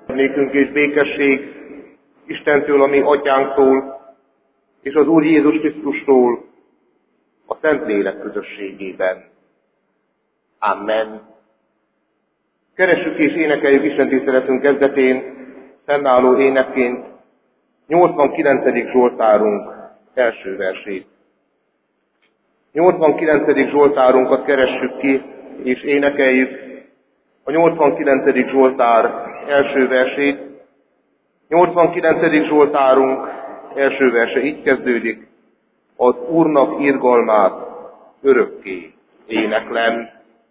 Nékünk és békesség Istentől, a mi atyánktól, és az Úr Jézus Krisztustól, a Szentlélek közösségében. Amen. Keressük és énekeljük Isten tiszteletünk kezdetén, fennálló énekként 89. Zsoltárunk első versét. 89. Zsoltárunkat keressük ki és énekeljük. A 89. Zsoltár első versét. 89. Zsoltárunk első verse így kezdődik. Az Úrnak irgalmát örökké éneklem.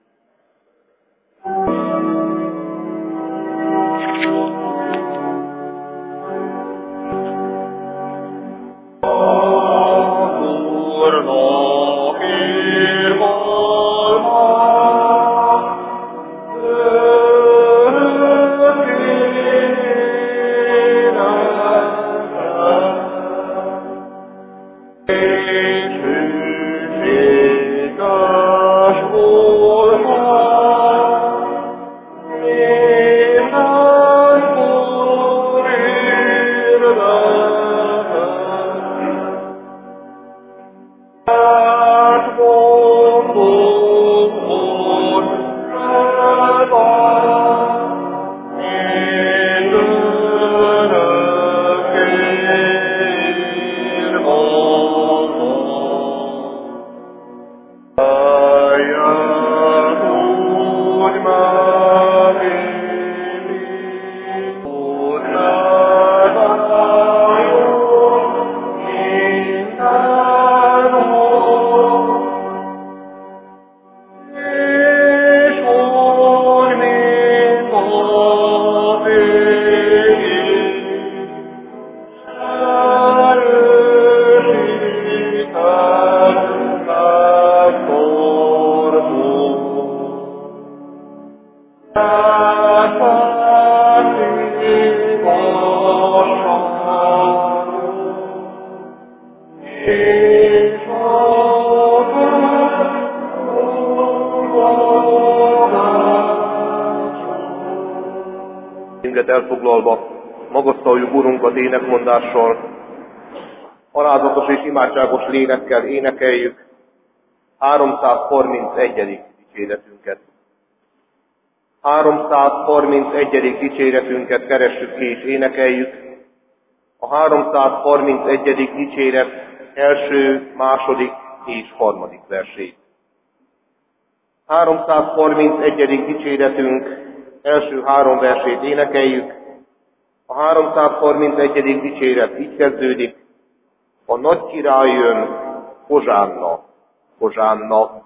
Elfoglalva magasztaljuk Urunkat énekmondással, alázatos és imádságos lélekkel énekeljük 331. dicséretünket. 331. dicséretünket keressük ki és énekeljük. A 331. dicséret első, második és harmadik versét. 331. dicséretünk első három versét énekeljük. A 331. dicséret így kezdődik. A nagy király jön, hozsánna, hozsánna.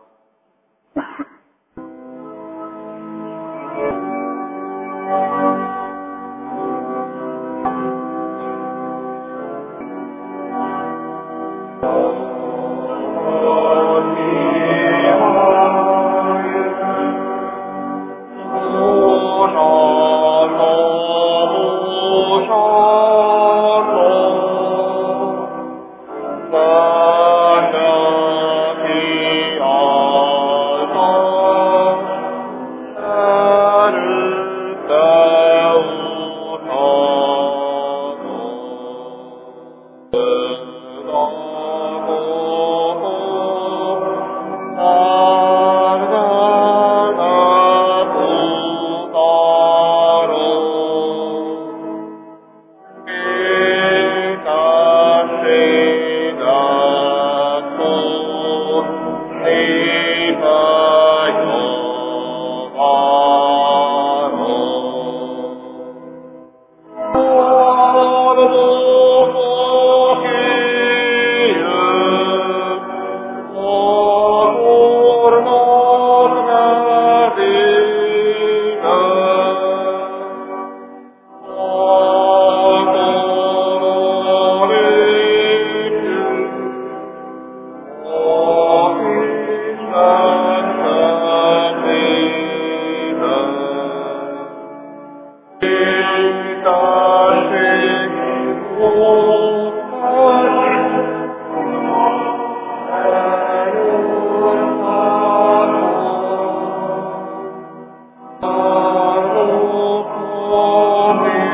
Amen.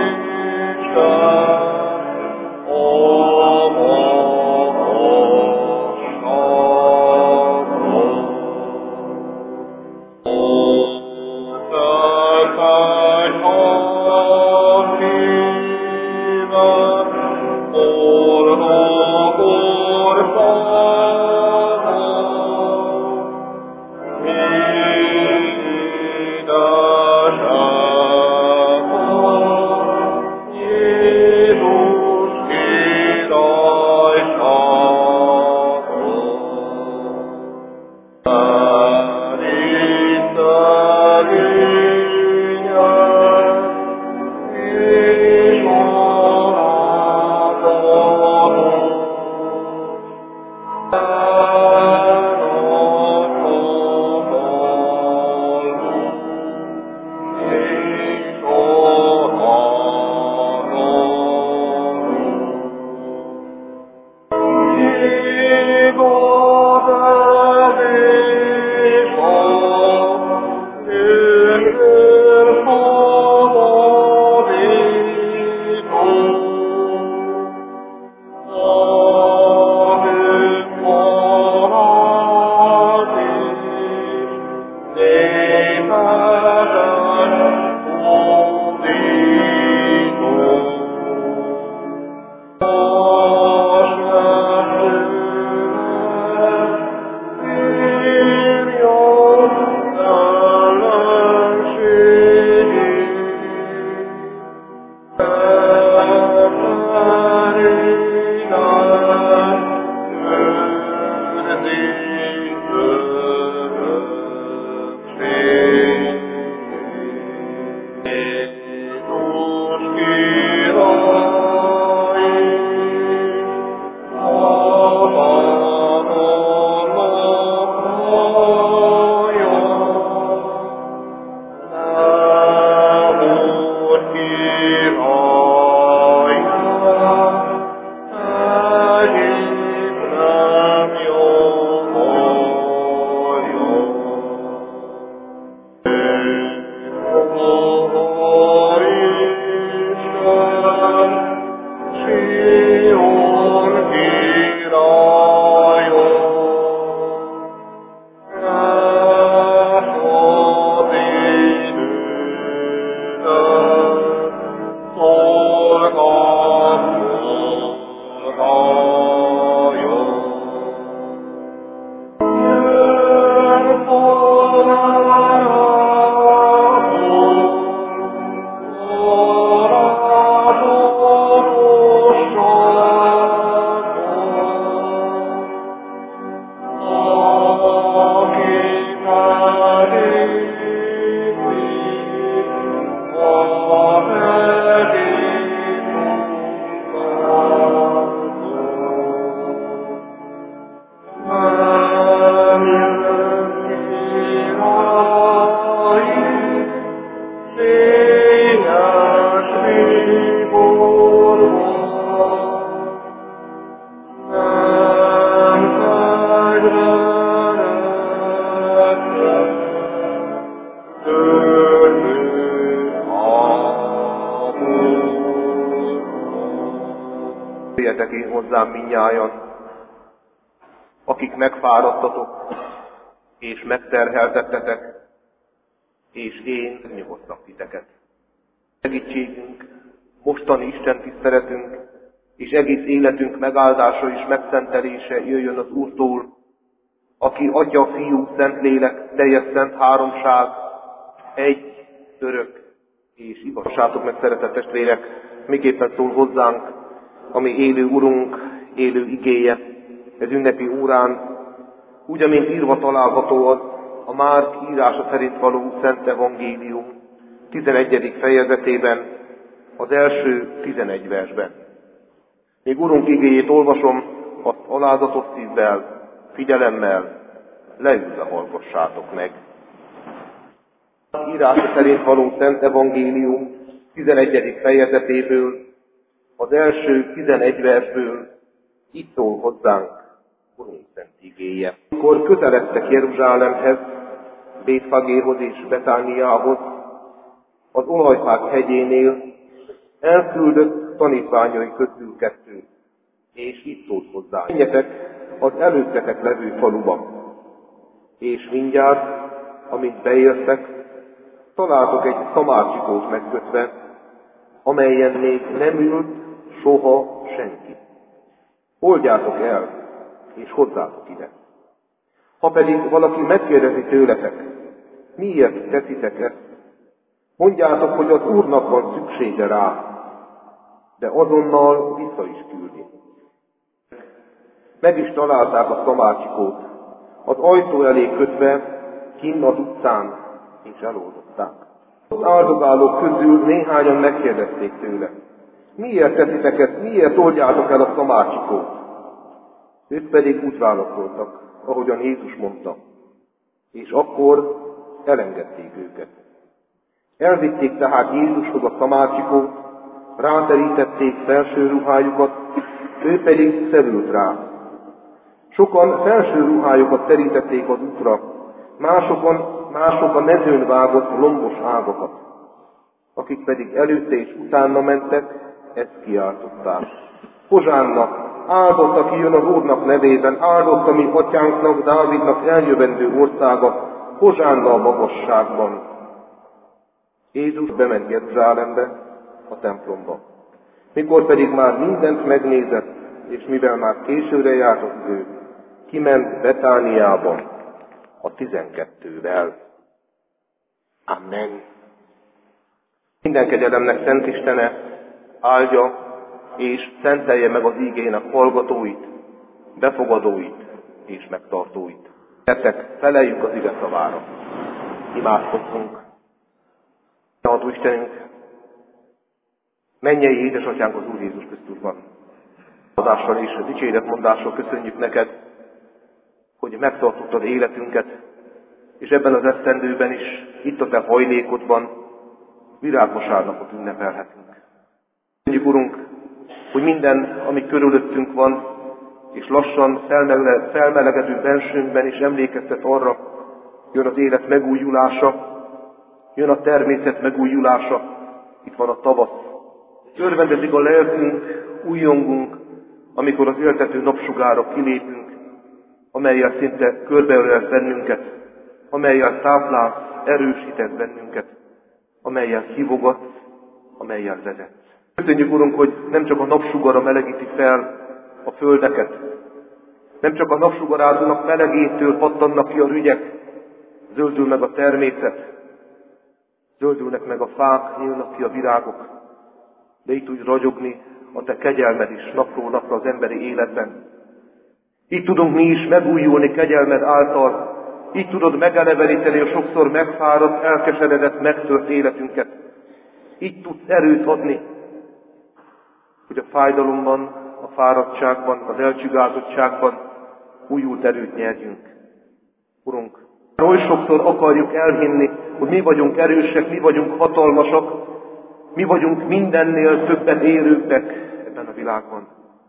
Jöjjetek én hozzám mindnyájan, akik megfáradtatok, és megterheltettetek, és én nyugodtak titeket. Segítségünk, mostani Isten tiszteletünk, és egész életünk megáldása és megszentelése jöjjön az Úrtól, aki Atya, Fiú, Szentlélek, teljes szent háromság, egy, örök és igazsátok meg, szeretett testvérek, miképpen szól hozzánk a mi élő Urunk, élő igéje, ez ünnepi órán, úgy, amint írva található az a Márk írása szerint való Szent Evangélium 11. fejezetében, az első 11 versben. Még Urunk igéjét olvasom, azt alázatos szívvel, figyelemmel, leülve hallgassátok meg. Írása szerint való Szent Evangélium 11. fejezetéből, az első 11 versből így szól hozzánk Urunk szent igéje. Amikor közeledtek Jeruzsálemhez, Bétfagéhoz és Betániához, az Olajfák hegyénél elküldött tanítványai közül kettőt, és így szólt hozzá: menjetek az előttetek levő faluba, és mindjárt, amint beértek, találtok egy szamárcsikót megkötve, amelyen még nem ült soha senki. Oldjátok el, és hozzátok ide. Ha pedig valaki megkérdezi tőletek, miért teszitek ezt, mondjátok, hogy az Úrnak van szüksége rá, de azonnal vissza is küldi. Meg is találták a szamárcsikót, az ajtó elé kötve, kinn az utcán, és eloldották. Az áldogálók közül néhányan megkérdezték tőle: miért teszitek ezt, miért oldjátok el a szamárcsikót? Ők pedig úgy válaszoltak, ahogyan Jézus mondta, és akkor elengedték őket. Elvitték tehát Jézushoz a szamárcsikót, ráterítették felső ruhájukat, ő pedig szerült rá. Sokan felső ruhájukat terítették az útra, mások a mezőn vágott lombos ágakat. Akik pedig előtte és utána mentek, ezt kiáltották: Hozsánna, áldott, aki jön az Úrnak nevében, áldott a mi atyánknak, Dávidnak eljövendő országa, Hozsánna a magasságban. Jézus bement Jeruzsálembe, a templomba. Mikor pedig már mindent megnézett, és mivel már későre járt az idő, kiment Betániában a 12-vel. Amen. Minden kegyelemnek Szent Istene áldja és szentelje meg az ígének hallgatóit, befogadóit és megtartóit. Gyertek, feleljük az ige szavára. Imádkozzunk. Adó Istenünk, Mennyei édesatyánk az Úr Jézus Krisztusban. Adással és dicséretmondással köszönjük neked, hogy megtartottad életünket, és ebben az esztendőben is, itt a te hajlékodban virágvasárnapot ünnepelhetünk. Köszönjük, Urunk, hogy minden, ami körülöttünk van, és lassan felmelegedő bensőnkben is emlékeztet arra, jön az élet megújulása, jön a természet megújulása, itt van a tavasz. Örvendezik a lelkünk, újjongunk, amikor az éltető napsugárra kilépünk, amellyel szinte körbeölelsz bennünket, amellyel táplálsz, erősítesz bennünket, amellyel hívogatsz, amellyel vezetsz. Köszönjük, Urunk, hogy nem csak a napsugara melegíti fel a földeket, nem csak a napsugarátónak melegétől pattannak ki a rügyek, zöldül meg a természet, zöldülnek meg a fák, nyílnak ki a virágok, de itt úgy ragyogni a te kegyelmed is napról napra az emberi életben. Itt tudunk mi is megújulni kegyelmed által, így tudod megeleveníteni a sokszor megfáradt, elkeseredett, megtört életünket. Így tudsz erőt adni, hogy a fájdalomban, a fáradtságban, az elcsigázottságban újult erőt nyerjünk. Urunk, oly sokszor akarjuk elhinni, hogy mi vagyunk erősek, mi vagyunk hatalmasak, mi vagyunk mindennél többen érőbbek ebben a világban.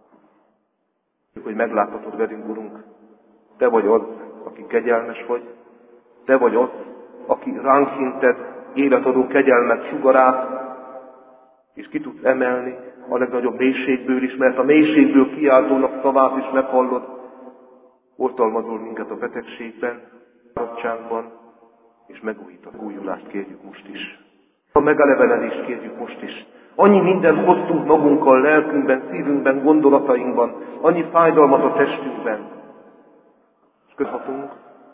Hogy megláthatod velünk, Urunk, te vagy az, aki kegyelmes vagy, te vagy az, aki ránk hinted életadó kegyelmet sugarát, és ki tudsz emelni a legnagyobb mélységből is, mert a mélységből kiáltónak szavát is meghallod, oltalmazol minket a betegségben, fáradtságban, és megújítod. Újulást kérjük most is. A megelevenedést kérjük most is. Annyi mindent hoztunk magunkkal, lelkünkben, szívünkben, gondolatainkban, annyi fájdalmat a testünkben. És köszönjük,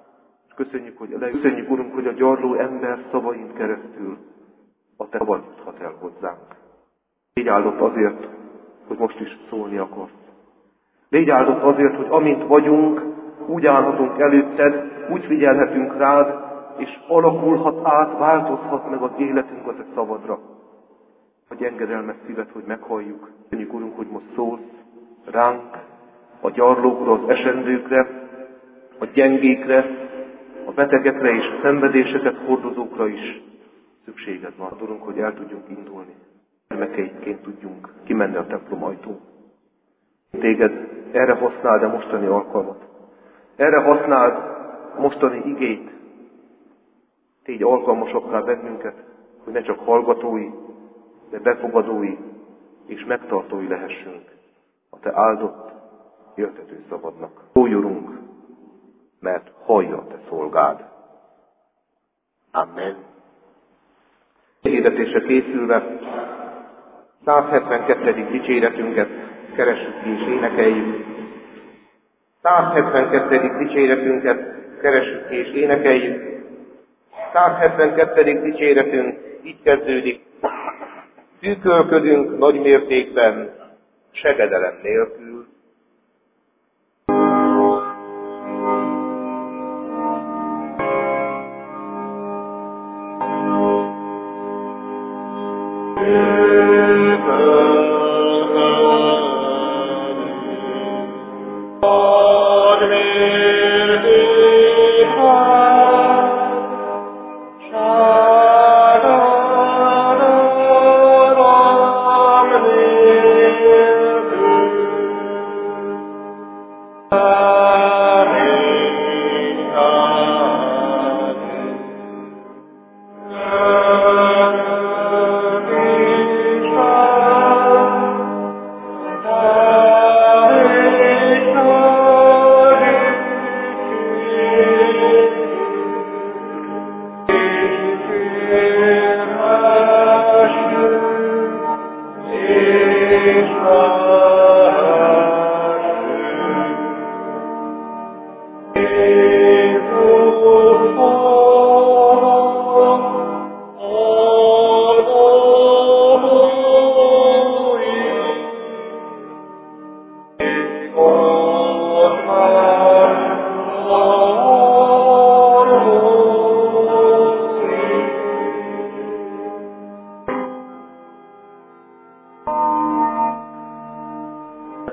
köszönjük, Urunk, hogy a gyarló ember szavain keresztül a te szavad juthat el hozzánk. Légy áldott azért, hogy most is szólni akarsz. Légy áldott azért, hogy amint vagyunk, úgy állhatunk előtted, úgy figyelhetünk rád, és alakulhat át, változhat meg az életünk a te szavadra. Hogy engedelmes szívet, hogy meghalljuk. Köszönjük, Urunk, hogy most szólsz ránk, a gyarlókra, az esendőkre, a gyengékre, a betegekre és a szenvedéseket hordozókra is szükséged van. Urunk, hogy el tudjunk indulni. Gyermekeidként tudjunk kimenni a templom ajtón. Téged erre használd a mostani alkalmat. Erre használd a mostani igét. Tégy alkalmasokká bennünket, hogy ne csak hallgatói, de befogadói és megtartói lehessünk a te áldott, éltető szavadnak. Szólj, Urunk, mert hallja a te szolgád. Amen. Hirdetésre készülve 172. dicséretünket keressük és énekeljük. 172. dicséretünket keressük és énekeljük. 172. dicséretünk így kezdődik. Szűkölködünk nagy mértékben, segedelem nélkül.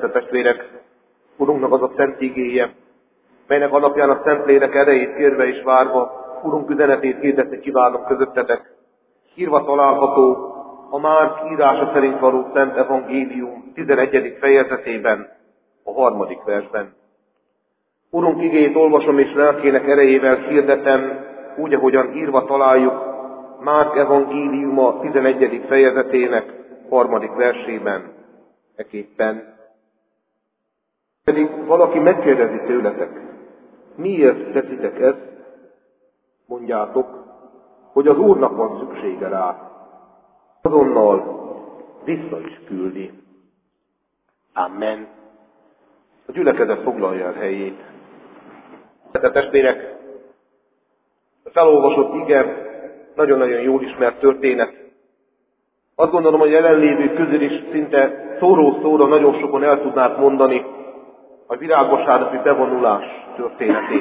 Szeretett testvérek, Urunknak az a szent igéje, melynek alapján a Szentlélek erejét kérve és várva, Urunk üzenetét hirdetni kívánom közöttetek. Írva található a Márk írása szerint való Szent Evangélium 11. fejezetében, a 3. versben. Urunk igéjét olvasom és lelkének erejével hirdetem, úgy, ahogyan írva találjuk Márk Evangéliuma 11. fejezetének 3. versében. Eképpen pedig valaki megkérdezi tőletek, miért teszitek ezt? Mondjátok, hogy az Úrnak van szüksége rá. Azonnal vissza is küldi. Amen. A gyülekezet foglalja el helyét. Szeretett testvérek, a felolvasott ige nagyon-nagyon jól ismert történet. Azt gondolom, hogy jelenlévők közül is szinte szóró-szóra nagyon sokan el tudnák mondani a virágvasárnapi bevonulás történetét.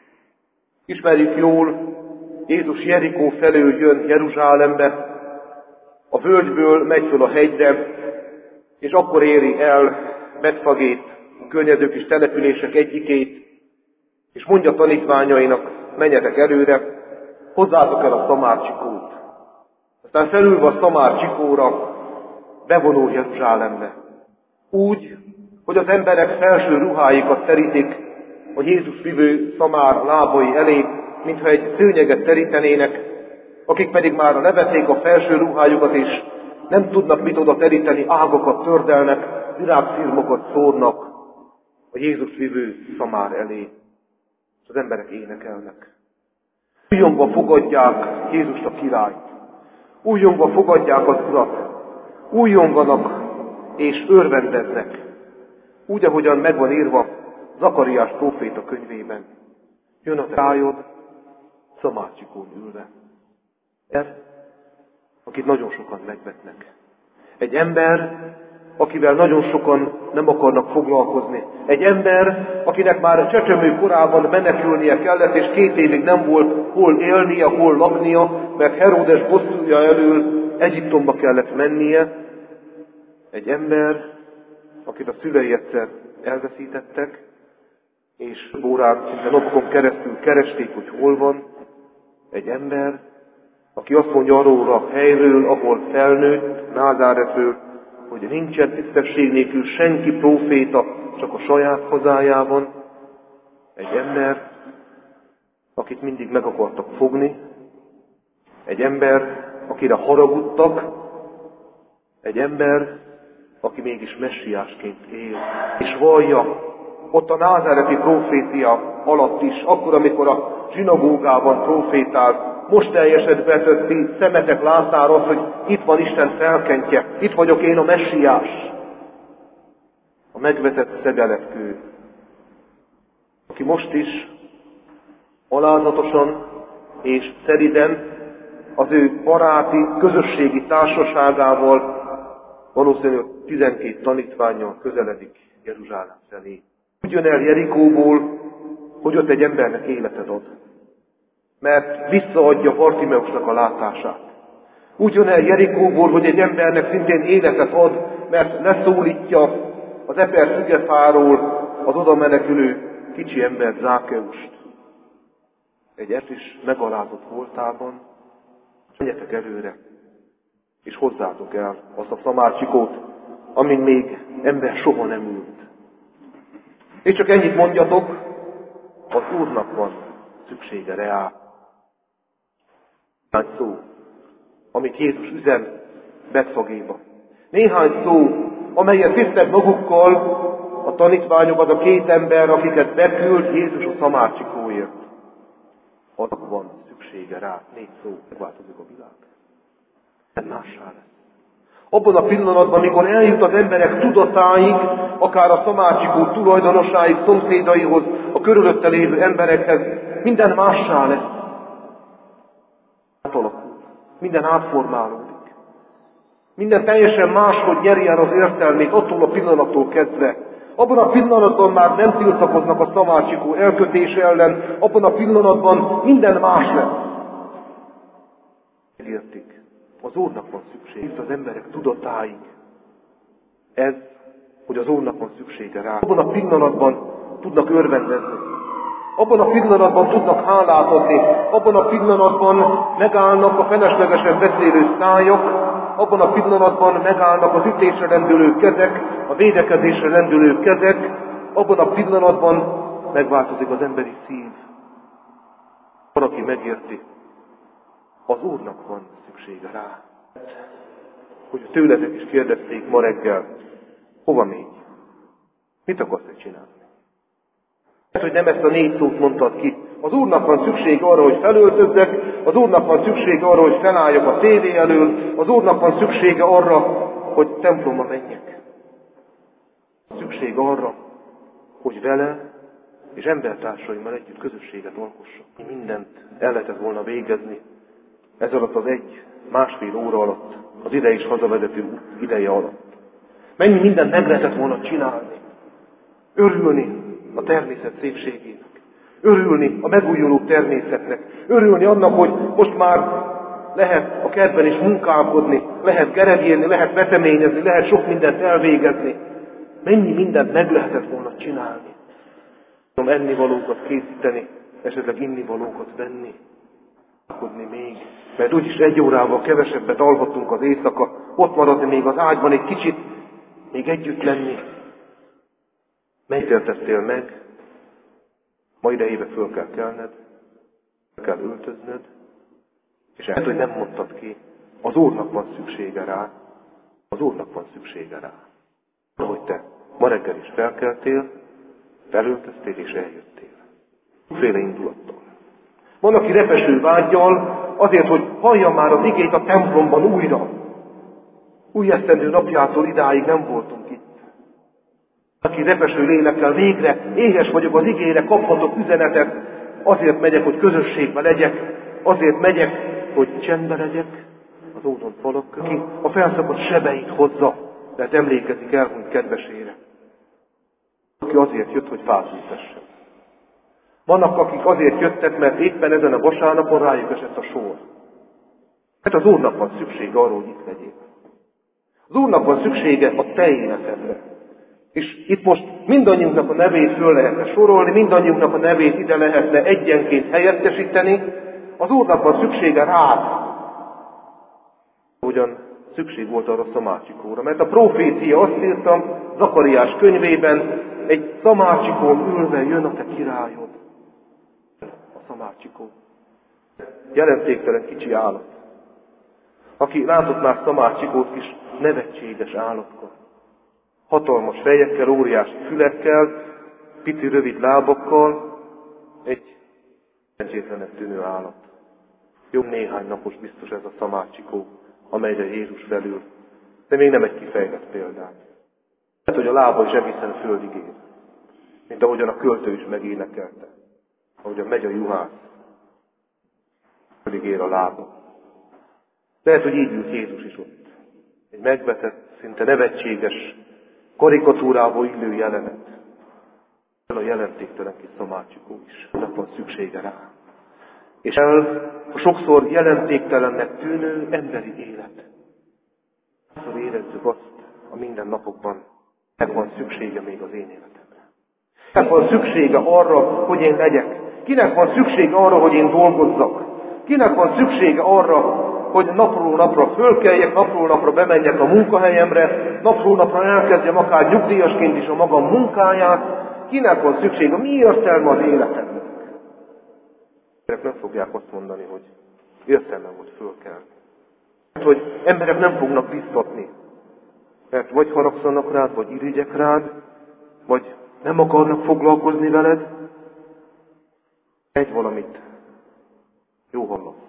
Ismerjük jól, Jézus Jerikó felől jön Jeruzsálembe, a völgyből megy föl a hegyre, és akkor éri el Betfagét, a környező kis települések egyikét, és mondja tanítványainak, menjetek előre, hozzátok el a szamárcsikót. Aztán felülve a szamárcsikóra bevonul Jeruzsálembe. Úgy, hogy az emberek felső ruháikat terítik a Jézus vivő szamár lábai elé, mintha egy szőnyeget terítenének, akik pedig már levették a felső ruhájukat, és nem tudnak mit oda teríteni, ágakat tördelnek, virágszirmokat szórnak a Jézus vivő szamár elé. És az emberek énekelnek. Újjongva fogadják Jézust a királyt. Újjongva fogadják az Urat. Újjonganak és örvendeznek. Úgy, ahogyan meg van írva Zakariás próféta könyvében. Jön a rájod, szamárcsikón ülve. Ez, akit nagyon sokan megvetnek. Egy ember, akivel nagyon sokan nem akarnak foglalkozni. Egy ember, akinek már csecsemő korában menekülnie kellett, és 2 évig nem volt hol élnie, hol laknia, mert Heródes bosszúja elől Egyiptomba kellett mennie. Egy ember, akit a szülei egyszer elveszítettek, és órán, szinte napokon keresztül keresték, hogy hol van. Egy ember, aki azt mondja arról a helyről, ahol felnőtt, Názáretről, hogy nincsen tisztesség nélkül senki próféta, csak a saját hazájában. Egy ember, akit mindig meg akartak fogni. Egy ember, akire haragudtak. Egy ember, aki mégis messiásként él. És vallja, ott a názáreti prófétia alatt is, akkor, amikor a zsinagógában prófétált, most teljesedett ti szemetek látára az, hogy itt van Isten felkentje, itt vagyok én a messiás. A megvetett szegeletkő, aki most is alázatosan és szeliden az ő baráti, közösségi társaságával, valószínűleg 12 tanítvánnyal közeledik Jeruzsálem felé. Úgy jön el Jerikóból, hogy ott egy embernek életet ad, mert visszaadja Bartimeusnak a látását. Úgy jön el Jerikóból, hogy egy embernek szintén életet ad, mert leszólítja az Eper szügefáról az oda menekülő kicsi ember Zákeust. Egy is megalázott voltában, menjetek előre, és hozzátok el azt a szamárcsikót, amin még ember soha nem ült. És csak ennyit mondjatok, az Úrnak van szüksége reá. Néhány szó, amit Jézus üzen Betfagéba. Néhány szó, amelyet visznek magukkal a tanítványok, az a 2 ember, akiket beküld Jézus a szamárcsikóért. Annak van szüksége rá. 4 szó, megváltozik a világ. Ez mássá lesz. Abban a pillanatban, amikor eljut az emberek tudatáig, akár a szamárcsikó tulajdonosáig, szomszédaihoz, a körülötte lévő emberekhez, minden mássá lesz. Átalakul. Minden átformálódik. Minden teljesen máshogy nyeri el az értelmét attól a pillanattól kezdve. Abban a pillanatban már nem tiltakoznak a szamárcsikó elkötése ellen, abban a pillanatban minden más lesz. Megértik. Az Úrnak van szükség az emberek tudatáig. Ez hogy az Úrnak van szüksége rá. Abban a pillanatban tudnak örvendezni. Abban a pillanatban tudnak hálát adni. Abban a pillanatban megállnak a feleslegesen beszélő szájak. Abban a pillanatban megállnak az ütésre rendülő kezek, a védekezésre rendülő kezek. Abban a pillanatban megváltozik az emberi szív. Valaki megérti, az Úrnak van szüksége rá. Hogy tőletek is kérdezték ma reggel, hova mégy? Mit akarsz csinálni? Hogy nem ezt a 4 szót mondtad ki. Az Úrnak van szükség arra, hogy felöltözzek, az Úrnak van szüksége arra, hogy felálljak a tévé elől, az Úrnak van szüksége arra, hogy templomba menjek. Szükség arra, hogy vele és embertársaimmal együtt közösséget alkossak. Mindent el lehetett volna végezni ez alatt az 1-1,5 óra alatt, az ide is hazavezető út ideje alatt. Mennyi mindent meg lehetett volna csinálni. Örülni a természet szépségének. Örülni a megújuló természetnek. Örülni annak, hogy most már lehet a kertben is munkálkodni, lehet gerevélni, lehet veteményezni, lehet sok mindent elvégezni. Mennyi mindent meg lehetett volna csinálni. Ennivalókat készíteni, esetleg innivalókat venni. Még. Mert úgyis 1 órával kevesebbet alhatunk az éjszaka, ott maradni még az ágyban egy kicsit, még együtt lenni. Megtértettél meg, ma idejébe föl kell kelned, kell öltöznöd, és lehet, hogy nem mondtad ki, az Úrnak van szüksége rá, az Úrnak van szüksége rá. Ahogy te ma reggel is felkeltél, felöltöztél és eljöttél. Féle indulattal. Van, aki repeső vággyal, azért, hogy hallja már az igét a templomban újra. Új esztendő napjától idáig nem voltunk itt. Aki repeső lélekkel végre éhes vagyok az igére, kaphatok üzenetet, azért megyek, hogy közösségben legyek, azért megyek, hogy csendben legyek, az ódon falak, aki a felszakadt sebeit hozza, mert emlékezik elhunyt kedvesére. Aki azért jött, hogy fát ültessen. Vannak, akik azért jöttek, mert éppen ezen a vasárnapon rájuk esett a sor. Hát az Úrnak van szüksége arra, hogy itt legyél. Az Úrnak van szüksége a te életedre. És itt most mindannyiunknak a nevét föl lehetne sorolni, mindannyiunknak a nevét ide lehetne egyenként helyettesíteni. Az Úrnak van szüksége rád. Ugyan szükség volt arra a szamácsikóra, mert a profécia azt írtam Zakariás könyvében, egy szamácsikón ülve jön a te királyod. A szamácsikó. Jelentéktelen kicsi állat. Aki látott már szamácsikót, kis nevetséges állatkor. Hatalmas fejekkel, óriási fülekkel, pici rövid lábakkal, egy szerencsétlenek tűnő állat. Jó néhány napos biztos ez a szamácsikó, amelyre Jézus felül, de még nem egy kifejlett példány. Lehet, hogy a lába is egészen földig ér, mint ahogyan a költő is megénekelte, ahogyan megy a juhász, földig ér a lába. Lehet, hogy így ült Jézus is ott. Egy megvetett, szinte nevetséges, karikatúrából illő jelenet. A jelentéktelen kis szamácsikó is. Ennek van szüksége rá. És a sokszor jelentéktelennek tűnő emberi élet. Sokszor érezzük azt a mindennapokban, kinek van szüksége még az én életemre. Kinek van szüksége arra, hogy én legyek? Kinek van szüksége arra, hogy én dolgozzak? Kinek van szüksége arra, hogy napról napra fölkeljek, napról napra bemenjek a munkahelyemre, napról napra elkezdjem akár nyugdíjasként is a magam munkáját? Kinek van szüksége? Mi értelme az életemnek? Emberek nem fogják azt mondani, hogy értelme volt fölkelni. Mert hogy emberek nem fognak biztatni. Mert vagy haragszanak rád, vagy irigyek rád, vagy nem akarnak foglalkozni veled. Egy valamit jó hallasz.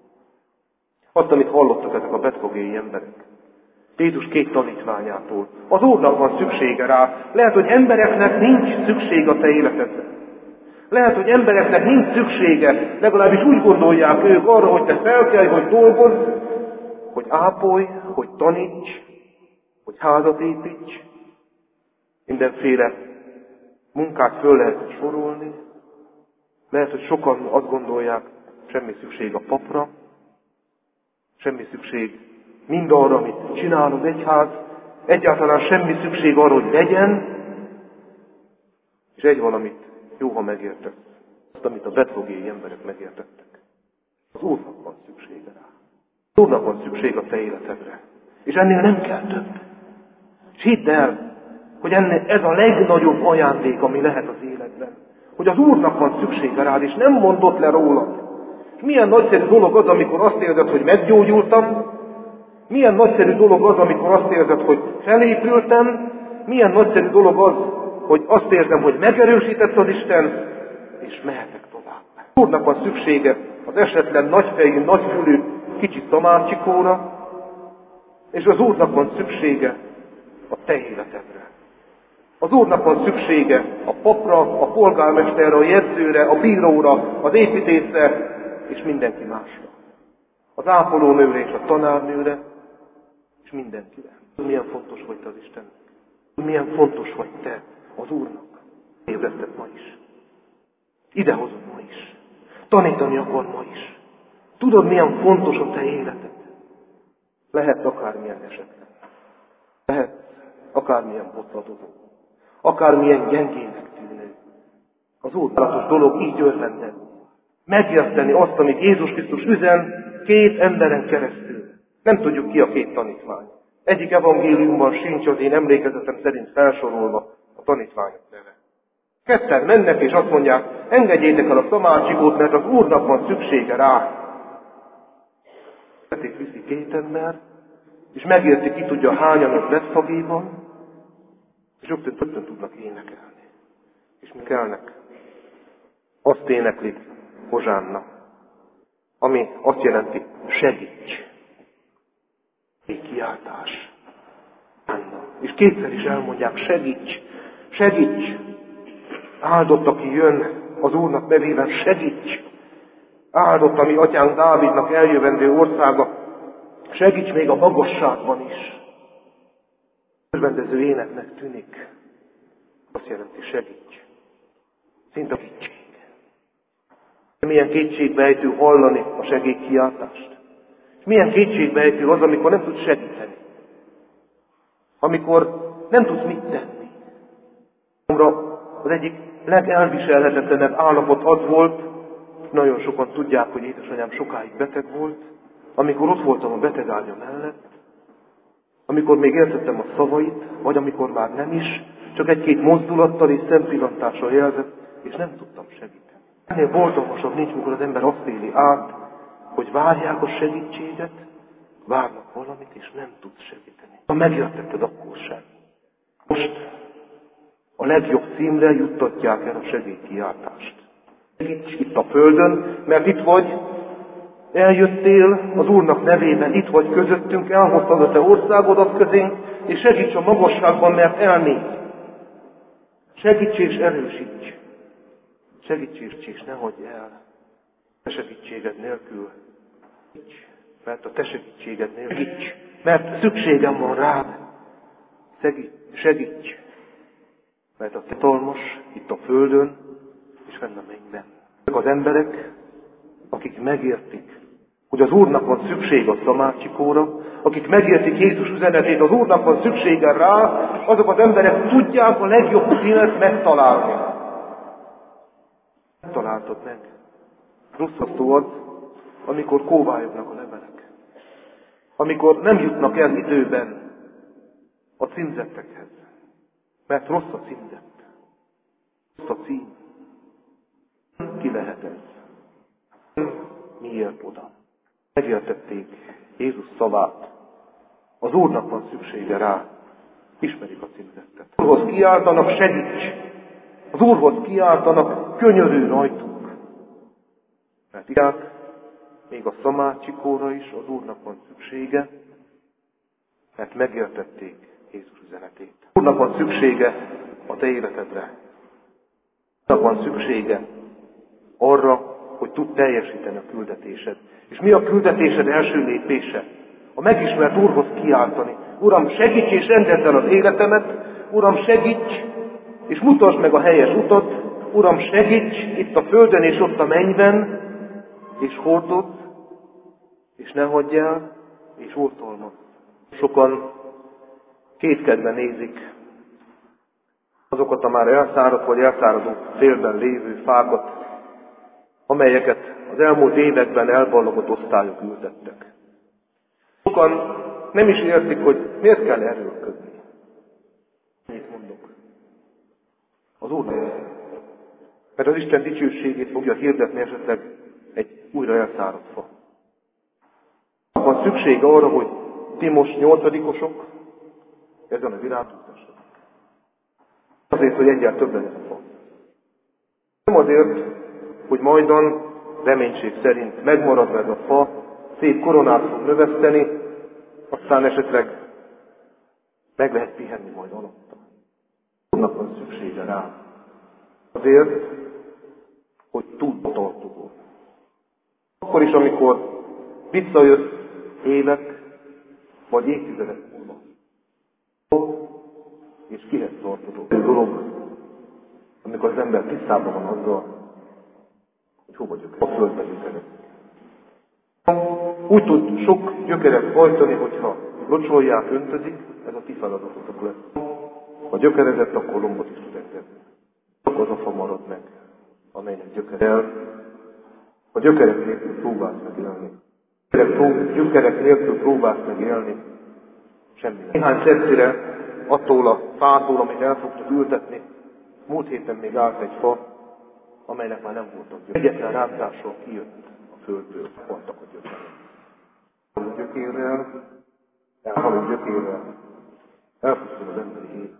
Azt, amit hallottak ezek a betfogéi emberek. Jézus 2 tanítványától. Az Úrnak van szüksége rá. Lehet, hogy embereknek nincs szükség a te életedre. Lehet, hogy embereknek nincs szüksége, legalábbis úgy gondolják ők arra, hogy te felkelj, hogy dolgozz, hogy ápolj, hogy taníts, hogy házat építs. Mindenféle munkát föl lehet sorolni. Lehet, hogy sokan azt gondolják, semmi szükség a papra, semmi szükség mindarra, amit csinál az egyház, egyáltalán semmi szükség arra, hogy legyen, és egy valamit jó, ha megértett. Azt, amit a betlogéi emberek megértettek. Az Úrnak van szüksége rá. Az Úrnak van szükség a te életedre. És ennél nem kell több. És hidd el, hogy ez a legnagyobb ajándék, ami lehet az életben. Hogy az Úrnak van szüksége rád, és nem mondott le rólad. És milyen nagyszerű dolog az, amikor azt érzed, hogy meggyógyultam. Milyen nagyszerű dolog az, amikor azt érzed, hogy felépültem. Milyen nagyszerű dolog az, hogy azt érzem, hogy megerősített az Isten, és mehetek tovább. Az Úrnak van szüksége az esetlen nagyfejű, nagyfülű, kicsi tamácsikóra, és az Úrnak van szüksége a te életedre. Az Úrnak van szüksége a papra, a polgármesterre, a jegyzőre, a bíróra, az építészre, és mindenki másra. Az ápolónőre és a tanárnőre, és mindenkire. Milyen fontos vagy te az Istennek. Milyen fontos vagy te az Úrnak. Ébresztett ma is. Idehozod ma is. Tanítani akar ma is. Tudod, milyen fontos a te életed. Lehet akármilyen esetlen. Lehet akármilyen botladozó. Akármilyen gyengének tűnő. Az Úrnálatos dolog így örvended. Megérteni azt, amit Jézus Krisztus üzen 2 emberen keresztül. Nem tudjuk ki a 2 tanítvány. Egyik evangéliumban sincs az én emlékezetem szerint felsorolva a tanítványok neve. 2 mennek és azt mondják, engedjétek el a tamácsikót, mert az Úrnak van szüksége rá. Viszi 2 ember, és megérti, ki tudja hányan ott Betfagéban, és rögtön tudnak énekelni. És mi kellnek? Azt éneklik Hozsánna, ami azt jelenti, segíts. Kiáltás. És 2-szer is elmondják, segíts, segíts. Áldott, aki jön az Úrnak nevében, segíts. Áldott, ami atyánk Dávidnak eljövendő országa, segíts még a magasságban is. Örvendező éneknek tűnik. Azt jelenti, segíts. Szinte kétség. Milyen kétségbejtő hallani a segélykiáltást. És milyen kétségbejtő az, amikor nem tudsz segíteni. Amikor nem tudsz mit tenni. Az egyik legelviselhetetlenebb állapot az volt, nagyon sokan tudják, hogy édesanyám sokáig beteg volt, amikor ott voltam a betegágya mellett, amikor még értettem a szavait, vagy amikor már nem is, csak 1-2 mozdulattal és szempillantással jelzett, és nem tudtam segíteni. Ennél boldogasabb nincs, mikor az ember azt éli át, hogy várják a segítséget, várnak valamit, és nem tudsz segíteni. Ha megértetted, akkor sem. Most a legjobb címre juttatják el a segélykiáltást. Segíts itt a földön, mert itt vagy, eljöttél az Úrnak nevében, itt vagy közöttünk, elhoztad a te országodat közénk, és segíts a magasságban, mert elmész. Segíts és erősíts. Segíts és ne hagyj el. Te segítséged nélkül. Mert a te segítséged nélkül. Segíts, mert szükségem van rád. Segíts, mert a hatalmas itt a földön, és fenn a mennyben. Ezek az emberek, akik megértik, hogy az Úrnak van szükség a tamácsikóra, akik megértik Jézus üzenetét, az Úrnak van szüksége rá, azok az emberek tudják a legjobb címet megtalálni. Találtad meg. Rosszasztó az, amikor kóvályognak a levelek. Amikor nem jutnak el időben a címzettekhez. Mert rossz a címzet. Rossz a cím. Ki lehet ez? Miért oda? Megértették Jézus szavát. Az Úrnak van szüksége rá. Ismerik a címzettet. Az Úrhoz kiáltanak, segíts! Az Úrhoz kiáltanak, könyörű rajtunk. Mert igaz, még a szamácsikóra is az Úrnak van szüksége, mert megértették Jézus üzenetét. Az Úrnak van szüksége a te életedre. Az Úrnak van szüksége arra, hogy tud teljesíteni a küldetésed. És mi a küldetésed első lépése? A megismert Úrhoz kiáltani. Uram, segíts és rendezd el az életemet. Uram, segíts, és mutasd meg a helyes utat. Uram, segíts itt a földön és ott a mennyben, és hordodd, és ne hagyj el, és oltalmazd. Sokan kétkedve nézik azokat a már elszáradt vagy elszáradó félben lévő fákat, amelyeket az elmúlt években elballagott osztályok ültettek. Sokan nem is értik, hogy miért kell erőlködni. Mit mondok? Az Úr, mert az Isten dicsőségét fogja hirdetni esetleg egy újra elszáradt fa. Van szükség arra, hogy ti most 8-osok ezen a virágúzásra. Azért, hogy egyáltalán több legyen a fa. Nem azért, hogy majdan reménység szerint megmarad ez a fa, szép koronát fog növeszteni, aztán esetleg meg lehet pihenni majd alatta. Annak van szüksége rá. Azért, hogy tud tartozó. Akkor is, amikor visszajött évek, vagy évtizedek múlva. És kihez tartozó. Ez dolog, amikor az ember tisztában van azzal, hogy hova gyökerezik. A földbe gyökerezik. Úgy tud sok gyökeret hajtani, hogyha locsolják, öntözik, ez a ti feladatotok lesz. Ha gyökerezett, akkor lombot is tud engedni. Akkor az a fa marad meg, amelynek gyökerel. A gyökerek nélkül próbálsz meg élni. Gyökerek nélkül próbálsz meg élni. Semmi. Néhány centire attól a fától, amit el fogtok ültetni, múlt héten még állt egy fa, amelynek már nem voltak gyökerek. Egyetlen rántással kijött a földből, voltak a gyökerek. Elhaló gyökérrel elpusztul az emberi élet.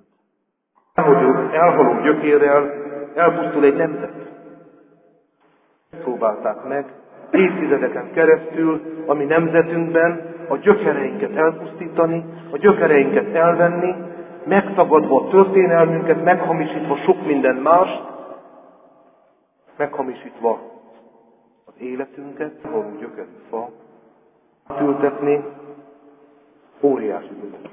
Elhaló gyökérrel elpusztul egy nemzet. Próbálták meg évtizedeken keresztül a mi nemzetünkben a gyökereinket elpusztítani, a gyökereinket elvenni, megtagadva a történelmünket, meghamisítva sok minden mást, meghamisítva az életünket, ahol gyökerű fa, ültetni, óriási dolog.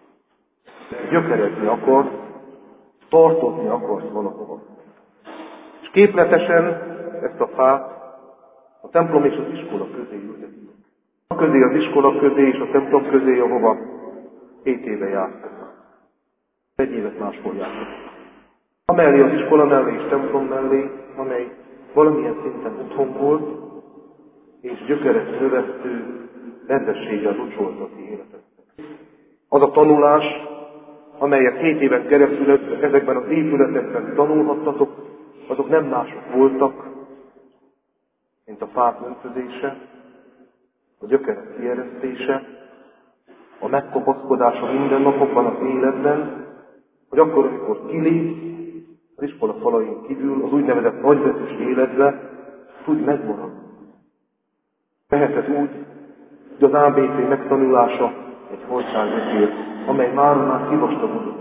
Gyökerezni akarsz, tartozni akarsz valahova. És képletesen ezt a fát a templom és az iskola közé ültetik. A közé, az iskola közé és a templom közé, ahova 7 éve jártak. 1 évet máshol jártak. Amellé az iskola mellé és templom mellé, amely valamilyen szinten otthon volt, és gyökeret növesztő rendességgel locsolta az életet. Az a tanulás, amelyet 7 éven keresztül ezekben az épületekben tanulhattatok, azok nem mások voltak, mint a fák öntözése, a gyökerek kieresztése, a megkapaszkodása minden napokban az életben, hogy akkor, amikor kilépsz az iskola falain kívül az úgynevezett nagybetűs életbe, tudj megmaradni. Meheted úgy, hogy az ABC megtanulása egy hajszálgyökér, amely már kivastagodott.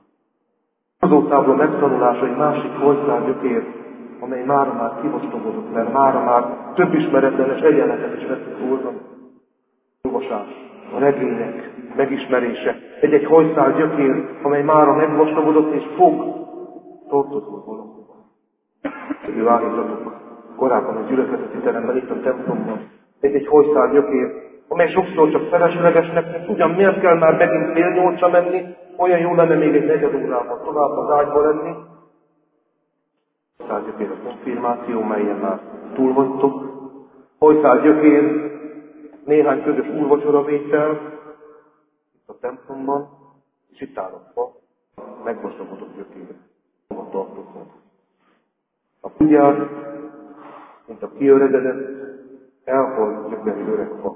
Azótából megtanulása egy másik hajszálgyökér, amely már kivastagodott, mert már több ismeretlenes egyenletet is veszünk oldani. Olvasás, a regények megismerése, egy hajszálgyökér, amely mára megvastagodott és fog tartozol valahova. Ő állítatok korábban a gyülekezeti teremben, itt a templomban, egy hajszálgyökér, amely sokszor csak feleslegesnek, hogy ugyan miért kell már megint 7:30 menni, olyan jó lenne még egy 4 órával tovább az ágyba lenni. Hajszálgyökér a konfirmáció, melyen már túl vagytok. Hajszálgyökér, néhány közös úrvacsoravétel itt a templomban, és itt állapva megvastagodott gyökér. Hova tartoznak. A figyel, mint a kiöregedett, elhalt gyökerű öreg fa,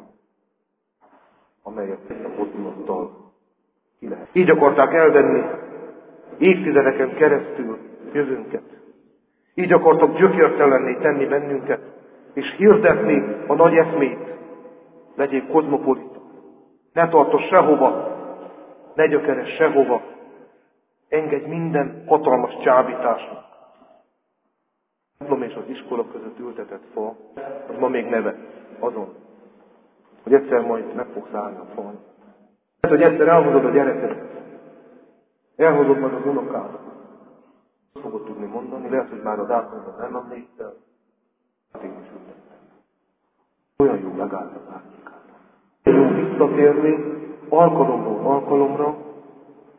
amelyet a fordulattal ki lehet. Így akarták elvenni évtizedeken keresztül jövőnket. Így akartak gyökértelenné tenni bennünket, és hirdetni a nagy eszmét. Legyél kozmopolita. Ne tartoz sehova, ne gyökeres sehova. Engedj minden hatalmas csábításnak. A templom és az iskola között ültetett fa, az ma még nevet azon, hogy egyszer majd meg fogsz állni a fal. Lehet, hogy egyszer elhozod a gyerekedet, elhozod majd az unokádat. Azt fogod tudni mondani, lehet, hogy már a dátumban nem emlékszel, hát én is ültettem. Olyan jó megállt az árnyékában. Jó visszatérni alkalomról alkalomra,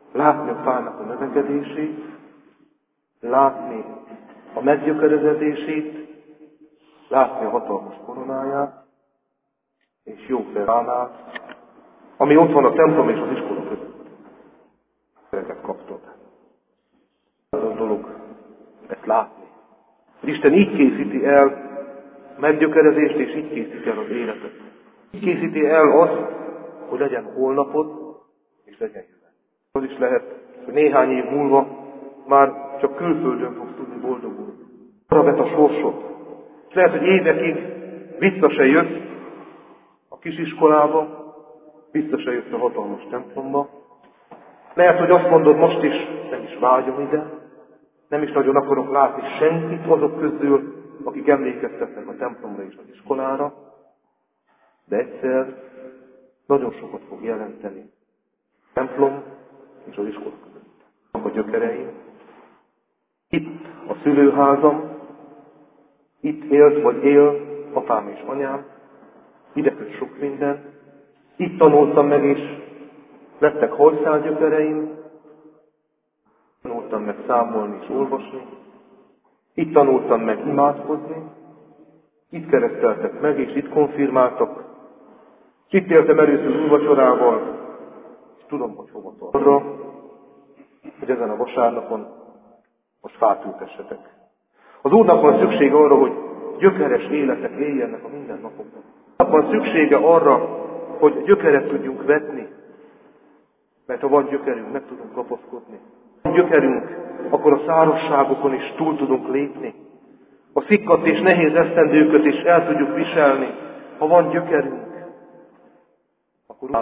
látni a fának a növekedését, látni a meggyökerezedését, látni a hatalmas koronáját, és jó felvállalát, ami ott van a templom és az iskola között. Ezeket kaptad. Ez a dolog, ezt látni. Hogy Isten így készíti el a meggyökerezést, és így készíti el az életet. Így készíti el azt, hogy legyen holnapod, és legyen jövő. Az is lehet, hogy néhány év múlva már csak külföldön fogsz tudni boldogulni. Arra vet a sorsod. És lehet, hogy évekig vissza se jössz a kisiskolába, vissza se jössz a hatalmas templomba. Lehet, hogy azt mondod most is, nem is vágyom ide, nem is nagyon akarok látni senkit azok közül, akik emlékeztetnek a templomra és az iskolára, de egyszer nagyon sokat fog jelenteni a templom és az iskola között. A gyökereim, itt a szülőházam, itt élt vagy él apám és anyám, ide köt sok minden, itt tanultam meg és lettek hajszálgyökereim, tanultam meg számolni és olvasni, itt tanultam meg imádkozni, itt kereszteltek meg és itt konfirmáltak, és itt éltem először úrvacsorával, és tudom, hogy hova tart. Arra, hogy ezen a vasárnapon most fát ültessetek. Az Úrnak van szüksége arra, hogy gyökeres életek éljenek a mindennapokban. Van szüksége arra, hogy gyökeret tudjunk vetni, mert ha van gyökerünk, meg tudunk kapaszkodni. Ha van gyökerünk, akkor a szárazságokon is túl tudunk lépni. A szikkadt és nehéz esztendőköt is el tudjuk viselni. Ha van gyökerünk, akkor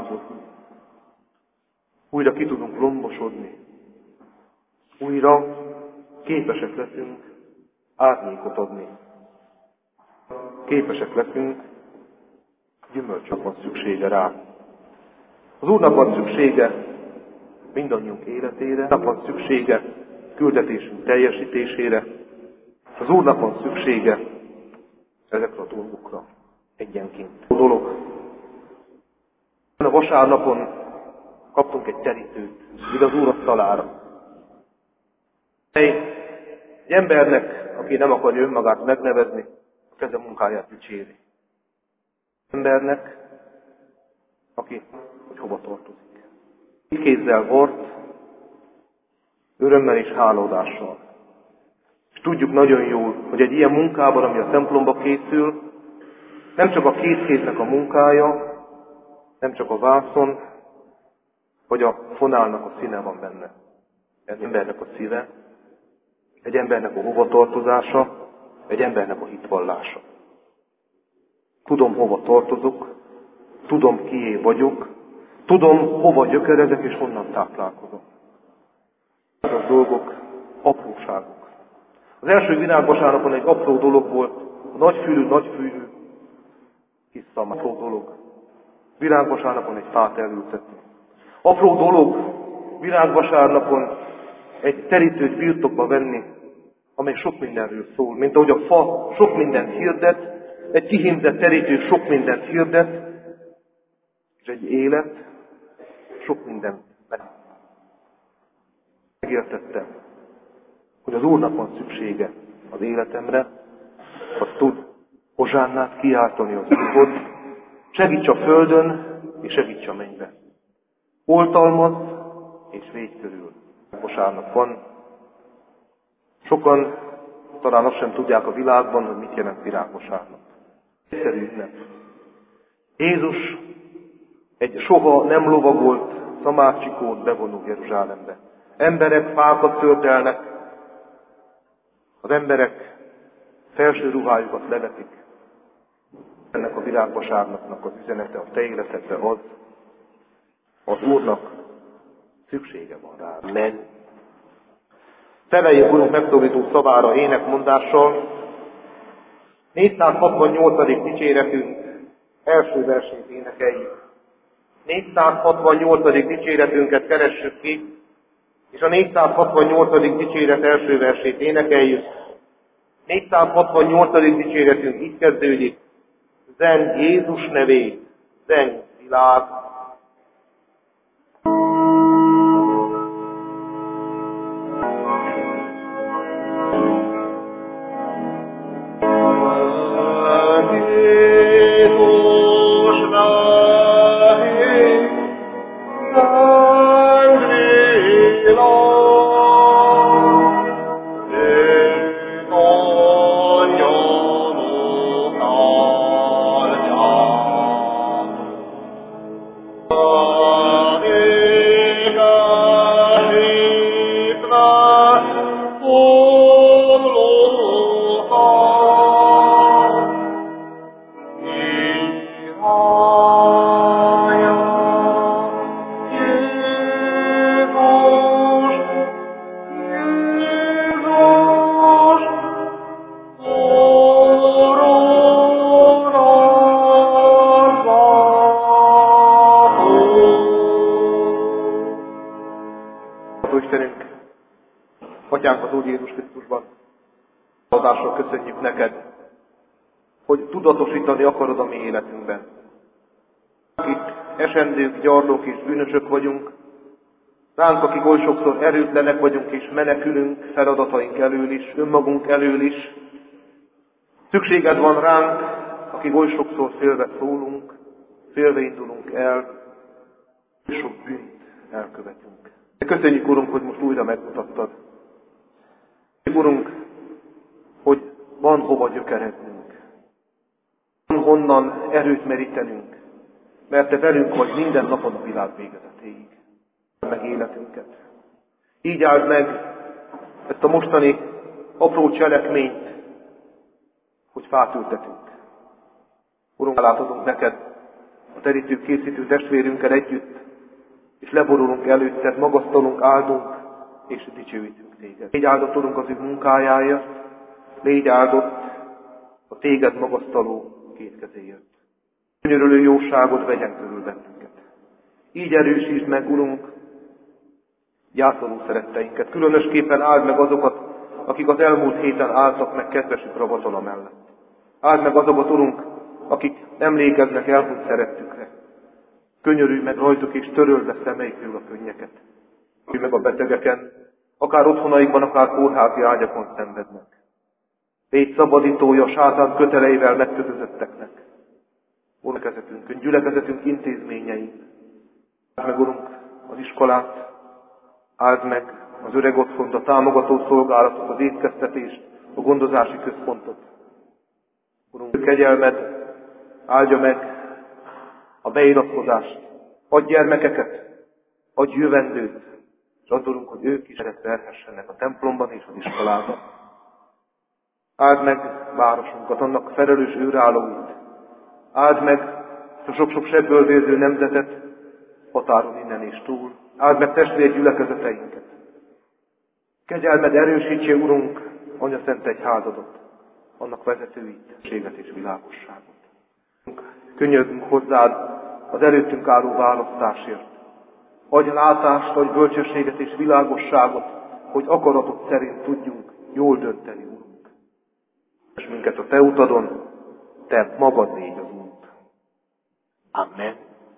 újra ki tudunk lombosodni. Újra képesek leszünk árnyékot adni. Képesek leszünk, gyümölcsök van szüksége rá. Az Úrnak van szüksége mindannyiunk életére, Úrnak van szüksége küldetésünk teljesítésére, és az Úrnak van szüksége ezekre a dolgokra egyenként. A dolog. A vasárnapon kaptunk egy terítőt, ide az Úr asztalára. Egy embernek, aki nem akarja önmagát megnevezni, a keze munkáját dicséri. Embernek, aki hogy hova tartozik. Kézzel volt, örömmel és hálódással. És tudjuk nagyon jól, hogy egy ilyen munkában, ami a templomba készül, nem csak a két kéznek a munkája, nem csak a vászon, vagy a fonálnak a színe van benne. Egy embernek a szíve, egy embernek a hovatartozása, egy embernek a hitvallása. Tudom, hova tartozok, tudom, kié vagyok, tudom, hova gyökerezek és honnan táplálkozom. Ezek a dolgok apróságok. Az első világvasárnapon egy apró dolog volt, a nagyfülű apró dolog. Világvasárnapon egy fát elültetni. Apró dolog világvasárnapon egy terítőt birtokba venni, amely sok mindenről szól. Mint ahogy a fa sok mindent hirdet, egy kihímzett terítő sok mindent hirdet, és egy élet sok mindent megértette, hogy az Úrnak van szüksége az életemre, az tud hozsánnát kiáltani az Úrhoz, segíts a földön, és segíts a mennybe. Oltalmaz, és végy körül. Vasárnap van. Sokan talán azt sem tudják a világban, hogy mit jelent virágvasárnap. Egyszerű ünnep. Jézus egy soha nem lovagolt szamácsikót bevonul Jeruzsálembe. Emberek fákat tördelnek, az emberek felső ruhájukat levetik. Ennek a virágvasárnapnak az üzenete a te életedbe az Úrnak szüksége van rá. Menj! Feleljük Urunk megszólító szavára énekmondással. 468. dicséretünk első versét énekeljük. 468. dicséretünket keressük ki, és a 468. dicséret első versét énekeljük. 468. dicséretünk így kezdődik. Zeng Jézus nevét, zeng világ. Istenünk, Atyánk az Úr Jézus Krisztusban, adásról köszönjük neked, hogy tudatosítani akarod a mi életünkben. Akik esendők, gyarlók és bűnösök vagyunk, ránk, akik oly sokszor erőtlenek vagyunk és menekülünk feladataink elől is, önmagunk elől is, szükséged van ránk, akik oly sokszor félve szólunk, félve indulunk el, és sok bűnt elkövetünk. De köszönjük, Urunk, hogy most újra megmutattad. Urunk, hogy van hova gyökerednünk. Van honnan erőt merítenünk, mert Te velünk vagy minden napon a világ végezetéig. Meg életünket. Így áld meg ezt a mostani apró cselekményt, hogy fát ültetünk. Urunk, átadunk neked a terítő készítő testvérünkkel együtt, és leborulunk előtted, magasztalunk, áldunk, és dicsőítünk téged. Légy áldott, Urunk, az ő munkájáért, légy áldott a téged magasztaló két kezéért. Könyörülő jóságod vegyen körül bennünket. Így erősítsd meg, Urunk, gyászoló szeretteinket. Különösképpen áld meg azokat, akik az elmúlt héten álltak meg kedvesük rabatola mellett. Áld meg azokat, Urunk, akik emlékeznek elhunyt szerettükre. Könyörülj meg rajtuk, és töröld le szemeikről a könnyeket. Könyörülj meg a betegeken, akár otthonaikban, akár kórházi ágyakon szenvednek. Légy szabadítója a sátán köteleivel megkötözötteknek. Gyülekezetünkön, gyülekezetünk intézményein. Áld meg, Urunk, az iskolát, áld meg az öreg otthont, a támogató szolgálatot, az étkeztetést, a gondozási központot. Urunk, kegyelmed áldja meg a beiratkozást, adj gyermekeket, adj jövendőt, és add, Urunk, hogy ők is verhessenek a templomban és az iskolában. Áld meg városunkat, annak felelős őrállóit. Áld meg a sok-sok sebből vérző nemzetet, határon innen és túl. Áld meg testvér gyülekezeteinket. Kegyelmed erősítse, Urunk, Anya Szent Egyházadat, annak vezetőit, séget és világosságot. Könyörgünk hozzád az előttünk álló választásért. Adj látást, adj bölcsességet és világosságot, hogy akaratot szerint tudjunk jól dönteni, Urunk. És minket a Te utadon, Te magad légy az út. Amen.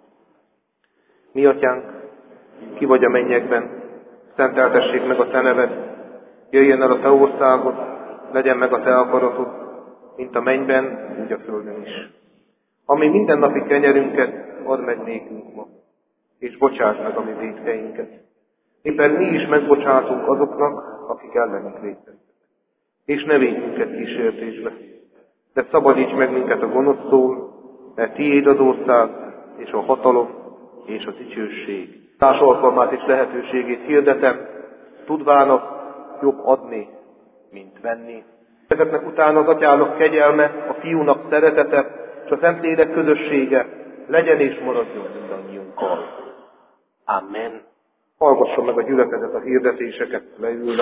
Mi, Atyánk, ki vagy a mennyekben, szenteltessék meg a Te neved, jöjjön el a Te országod, legyen meg a Te akaratod, mint a mennyben, úgy a földön is. Ami mindennapi kenyerünket add meg nékünk ma, és bocsáss meg a mi vétkeinket. Éppen mi is megbocsátunk azoknak, akik ellenünk véttek. És ne védj minket kísértésbe, de szabadíts meg minket a gonosztól, mert Tiéd az ország, és a hatalom, és a dicsőség. Más alkalmát és lehetőségét hirdetem, tudván azt jobb adni, mint venni. Ezeknek utána az Atyának kegyelme, a Fiúnak szeretete, és a Szentlélek közössége legyen és maradjon mindannyiunkkal. Amen. Hallgassa meg a gyülekezet a hirdetéseket leülve.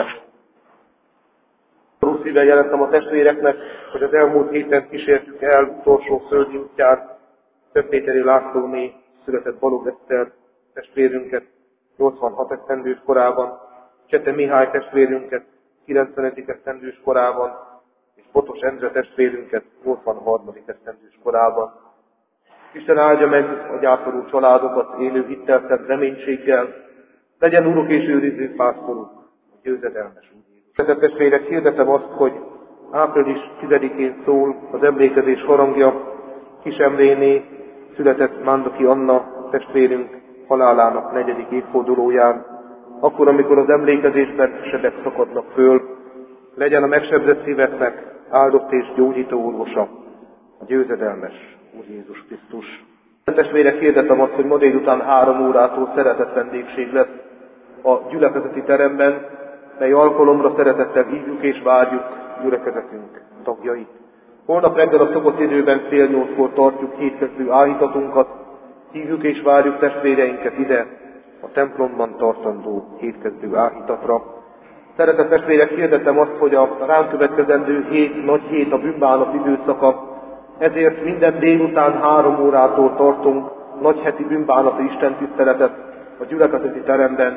Rossz szívvel jelentem a testvéreknek, hogy az elmúlt héten kísértük el utolsó földi útján Szentpéteri Lászlóné született Balogh Eszter testvérünket 86 esztendős korában, Csete Mihály testvérünket 90. esztendős korában, és Botos Endre testvérünket 83. esztendős korában. Isten áldja meg a gyászoló családokat élő hittel, szent reménységgel, legyen uruk és őriző pásztoruk, a győzedelmes Úr Jézus. Kedves testvérek, hirdetem azt, hogy április 10-én szól az emlékezés harangja Kis Emléné született Mándoki Anna testvérünk halálának 4. évfordulóján, akkor, amikor az emlékezésben sebek szakadnak föl, legyen a megsebzett szíveknek áldott és gyógyító orvosa, a győzedelmes Úr Jézus Krisztus. Testvérek, hirdetem azt, hogy ma délután 3 órától szeretett vendégség lesz a gyülekezeti teremben, mely alkalomra szeretettel hívjuk és várjuk gyülekezetünk tagjait. Holnap reggel a szokott időben fél 8-kor tartjuk hétkezdő áhítatunkat, hívjuk és várjuk testvéreinket ide a templomban tartandó hétkezdő áhítatra. Szeretett testvérek, hirdetem azt, hogy a ránk következendő hét, nagy hét, a bűnbánat időszaka, ezért minden délután 3 órától tartunk nagyheti bűnbánati istentiszteletet a gyülekezeti teremben,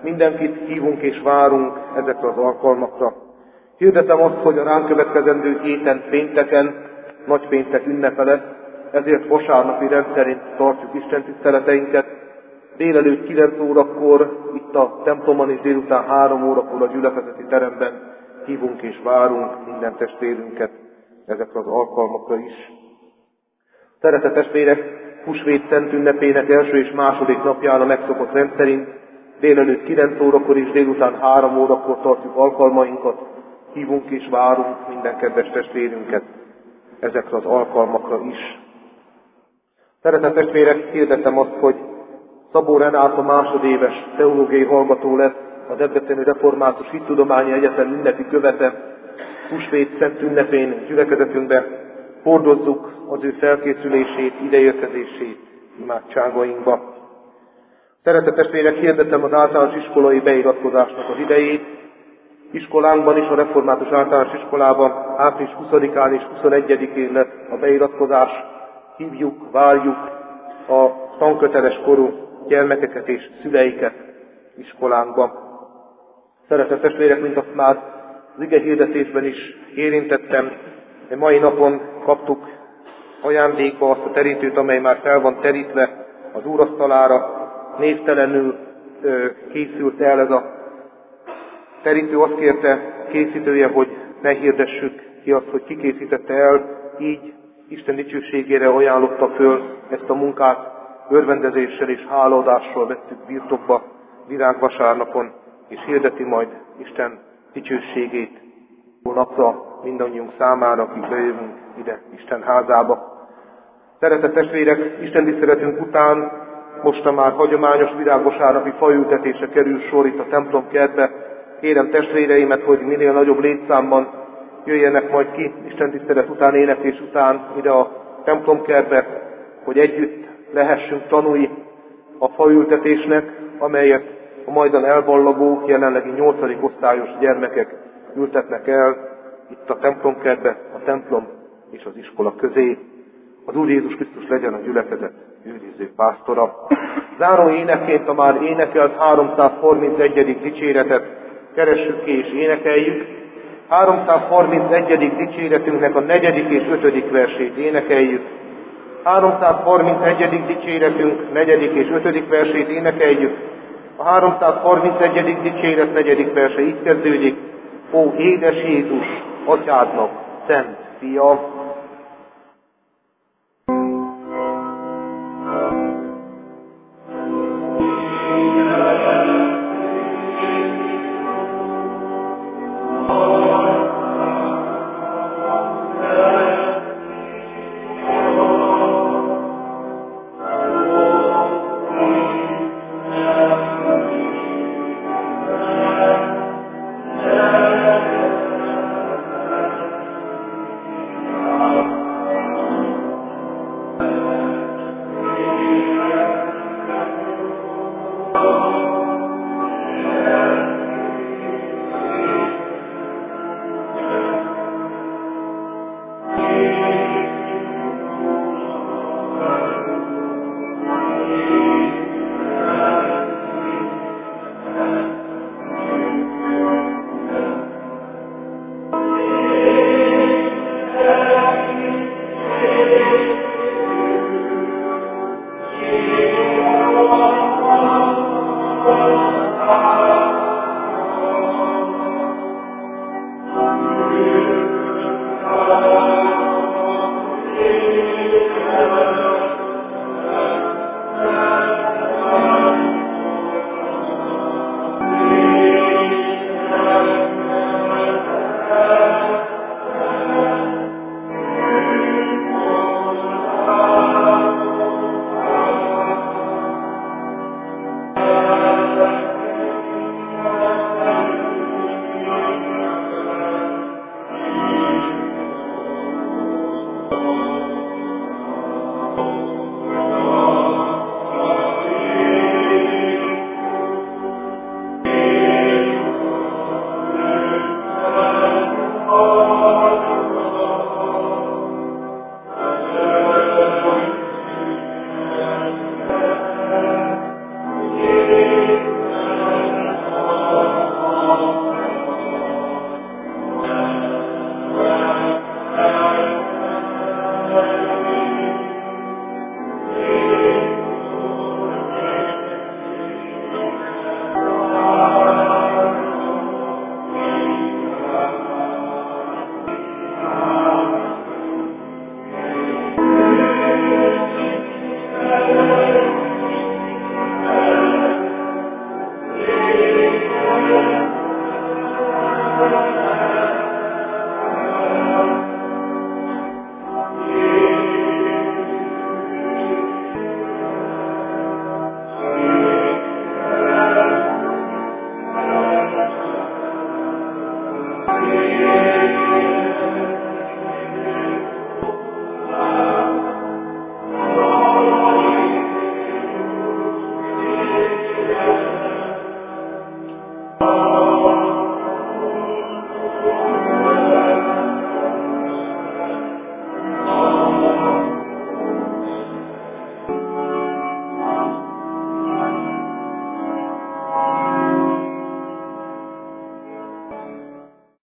mindenkit hívunk és várunk ezekre az alkalmakra. Hirdetem azt, hogy a ránk következendő héten pénteken, nagypéntek ünnepe lesz, ezért vasárnapi rendszerint tartjuk Isten tiszteleteinket. Délelőtt 9 órakor, itt a templomon és délután 3 órakor a gyülekezeti teremben hívunk és várunk minden testvérünket ezekre az alkalmakra is. Szeretett testvérek, húsvét szent ünnepének első és második napján a megszokott rendszerint délelőtt 9 órakor és délután 3 órakor tartjuk alkalmainkat, hívunk és várunk minden kedves testvérünket ezekre az alkalmakra is. Szeretett testvérek, hirdetem azt, hogy Szabó Renáta másodéves teológiai hallgató lesz, a Debreceni Református Hittudományi Egyetem ünnepi követe. Húsvét szent ünnepén gyülekezetünkbe hordozzuk az ő felkészülését, ideérkezését imádságainkba. Szeretett testvérek, hirdetem az általános iskolai beiratkozásnak az idejét. Iskolánkban is, a Református Általános Iskolában április 20-án és 21-én lesz a beiratkozás. Hívjuk, várjuk a tanköteles korú gyermekeket és szüleiket iskolánkban. Szeretett testvérek, mint azt már az ige hirdetésben is érintettem, de mai napon kaptuk ajándékba azt a terítőt, amely már fel van terítve az úrasztalára. Névtelenül készült el ez a terítő. Azt kérte készítője, hogy ne hirdessük ki azt, hogy ki készítette el, így Isten dicsőségére ajánlotta föl ezt a munkát. Örvendezéssel és hálaadással vettük birtokba virágvasárnapon, és hirdeti majd Isten dicsőségét napra mindannyiunk számára, akik bejövünk ide Isten házába. Szeretett testvérek, Isten tiszteletünk után most a már hagyományos virágvasárnapi faültetésre kerül sor itt a templomkertbe. Kérem testvéreimet, hogy minél nagyobb létszámban jöjjenek majd ki Isten tisztelet után, éneklés után ide a templomkertbe, hogy együtt lehessünk tanúi a faültetésnek, amelyet a majdan elballagó, jelenlegi 8. osztályos gyermekek ültetnek el itt a templomkertbe, a templom és az iskola közé. Az Úr Jézus Krisztus legyen a gyülekezet őriző pásztora. Záró énekként a már énekelt 331. dicséretet keressük ki és énekeljük. 331. dicséretünknek a 4. és 5. versét énekeljük. 331. dicséretünk 4. és 5. versét énekeljük. A 331. dicséret 4. verse így kezdődik. Ó, édes Jézus, Atyádnak szent fia!